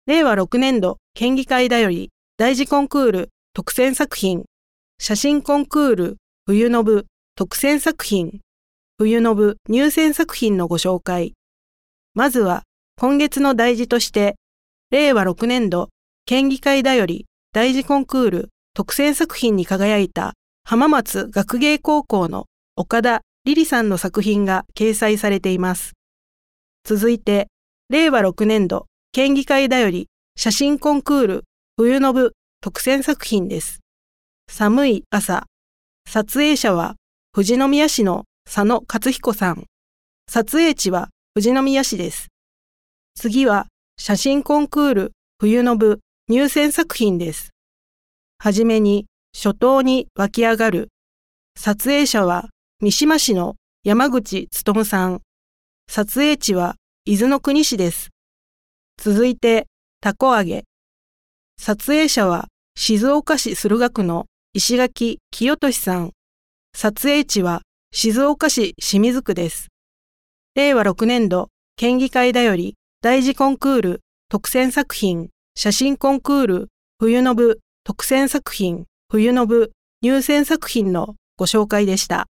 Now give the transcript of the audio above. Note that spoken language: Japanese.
令和6年度県議会だより大事コンクール特選作品、写真コンクール冬の部特選作品、冬の部入選作品のご紹介。まずは今月の題字として、令和6年度県議会だより大事コンクール特選作品に輝いた浜松学芸高校の岡田リリさんの作品が掲載されています。続いて、令和6年度県議会だより写真コンクール冬の部特選作品です。寒い朝。撮影者は富士宮市の佐野勝彦さん。撮影地は富士宮市です。次は写真コンクール冬の部入選作品です。はじめに初冬に湧き上がる。撮影者は三島市の山口勉さん。撮影地は伊豆の国市です。続いて、たこ揚げ。撮影者は静岡市駿河区の石垣清俊さん。撮影地は静岡市清水区です。令和6年度県議会だより大事コンクール特選作品、写真コンクール冬の部特選作品、冬の部入選作品のご紹介でした。